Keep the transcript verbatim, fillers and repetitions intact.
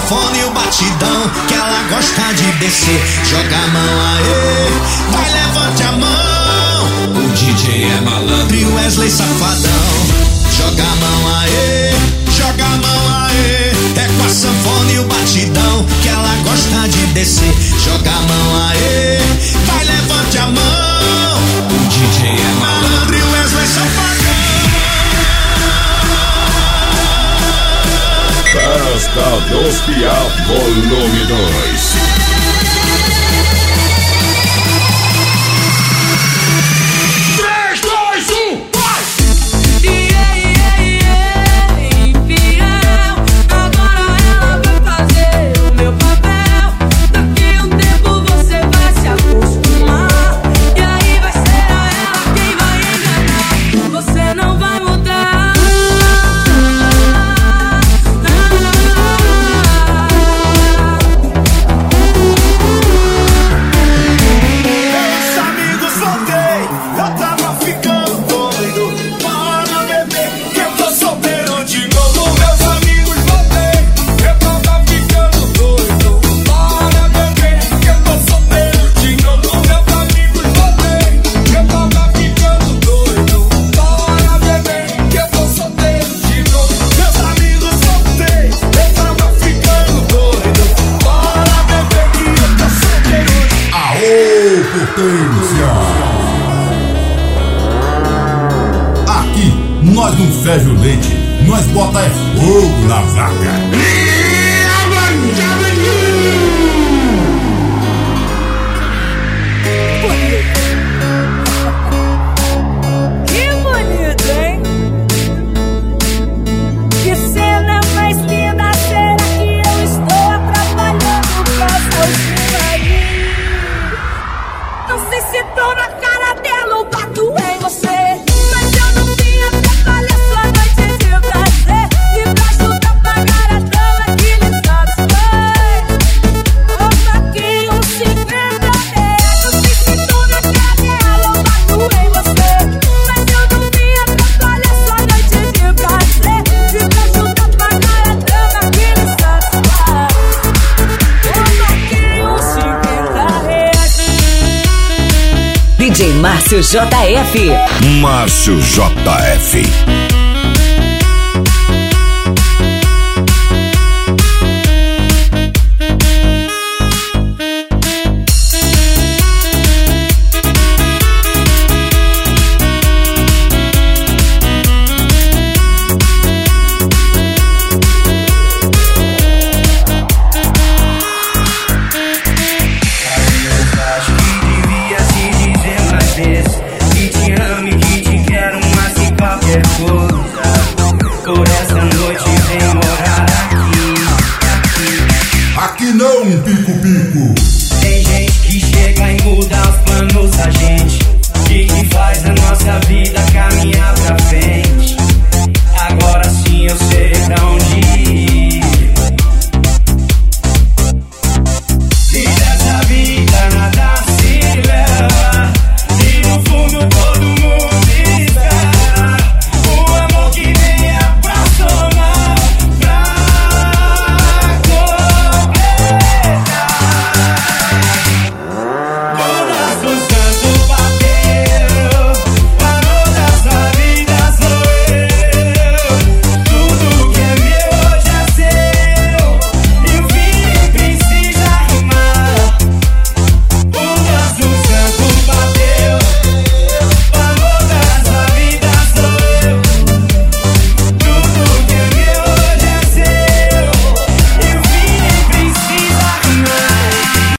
sanfona e o batidão que ela gosta de descer. Joga a mão aê, vai levante a mão. O D J é malandro e o Wesley safadão. Joga a mão aê, joga a mão aê. É com a sanfona e o batidão que ela gosta de descer. Joga a mão aê, vai levante a mão. O D J é malandro e o Wesley safadão. Festa dos Piá, volume dois. Aqui nós não ferve o leite, nós bota é fogo na vaca. Que bonito, hein? Que cena mais linda, será que eu estou atrapalhando pra você aí? Não sei se tô na cara dela ou bato em você, mas eu não vim atrapalhar sua noite de prazer. E pra ajudar a pagar a dama que lhe satisfaz, opa aqui uns cinquenta reais. Não sei se tô na cara dela ou bato em você, mas eu não vim atrapalhar sua noite de prazer. E pra ajudar a pagar a dama que lhe satisfaz, opa aqui uns cinquenta reais. D J Márcio J F. Márcio J F.